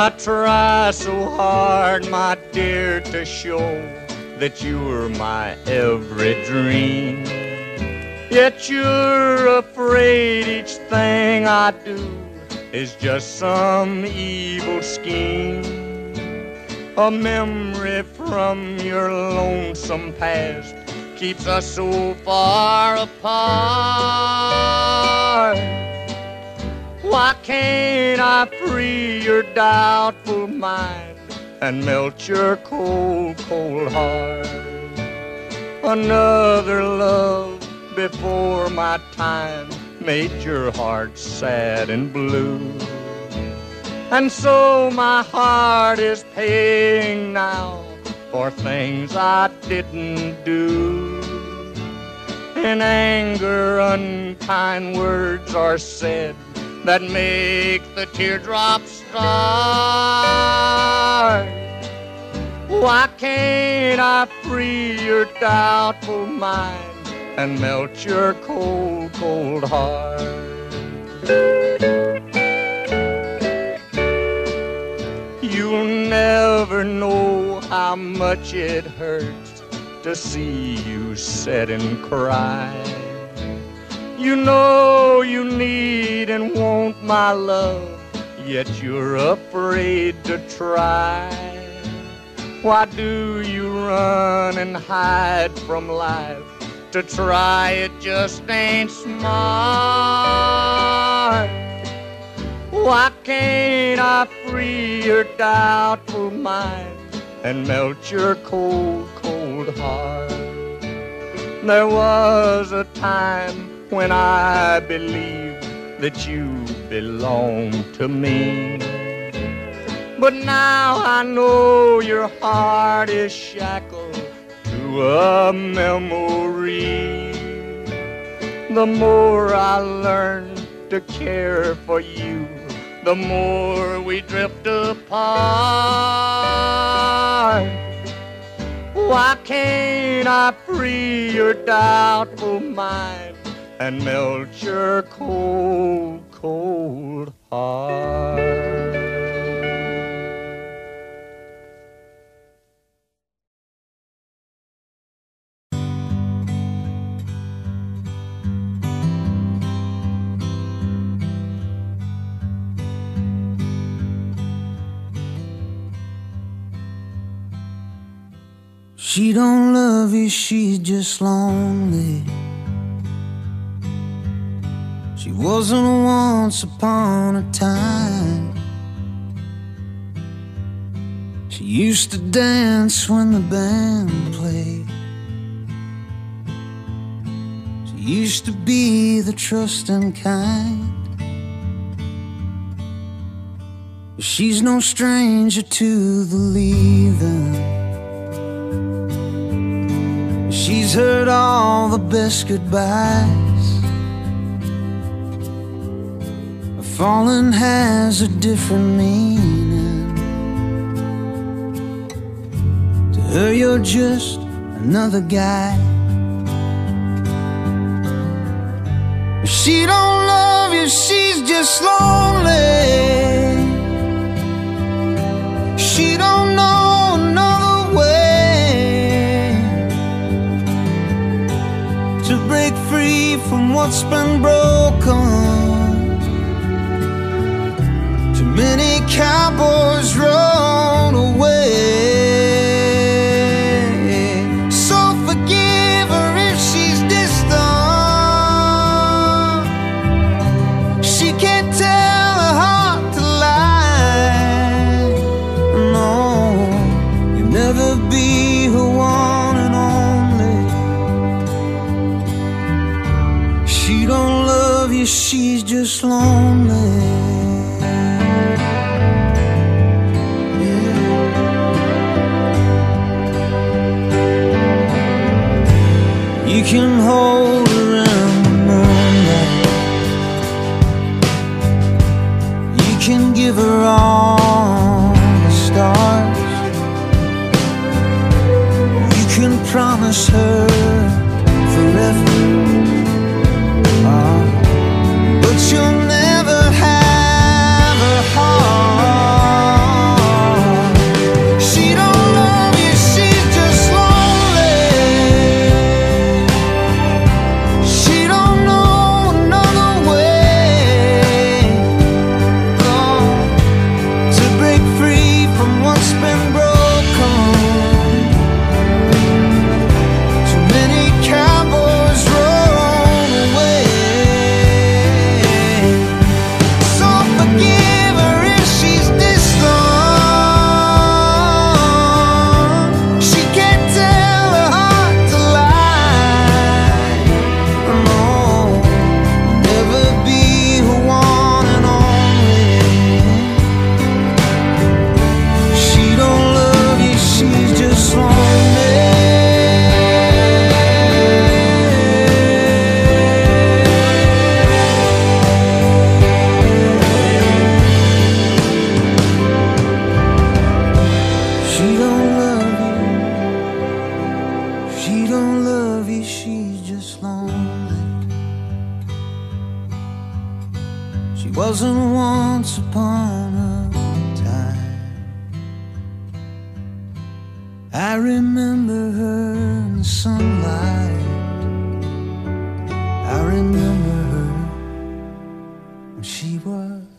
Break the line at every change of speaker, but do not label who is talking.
I try so hard, my dear, to show that you're my every dream. Yet you're afraid each thing I do is just some evil scheme. A memory from your lonesome past keeps us so far apart. Why can't I free your doubtful mind and melt your cold, cold heart? Another love before my time made your heart sad and blue. And so my heart is paying now for things I didn't do. In anger, unkind words are said that make the teardrops start. Why can't I free your doubtful mind and melt your cold, cold heart? You'll never know how much it hurts to see you sit and cry. You know you need and want my love, yet you're afraid to try. Why do you run and hide from life? To try it just ain't smart. Why can't I free your doubtful mind and melt your cold, cold heart? There was a time when I believed that you belonged to me, but now I know your heart is shackled to a memory. The more I learn to care for you, the more we drift apart. Why can't I free your doubtful mind and melt your cold, cold heart?
She don't love you, she's just lonely. She wasn't once upon a time. She used to dance when the band played. She used to be the trusting kind. She's no stranger to the leaving. She's heard all the best goodbyes. Falling has a different meaning. To her you're just another guy. She don't love you, she's just lonely. She don't know another way to break free from what's been broken. Too many cowboys rode away. So forgive her if she's distant. She can't tell her heart to lie. No, you'll never be her one and only. She don't love you, she's just lonely. You can hold her in the moonlight. You can give her all the stars. You can promise her forever. But you'll never have her heart. wasn't once upon a time. I remember her in the sunlight. I remember her when she was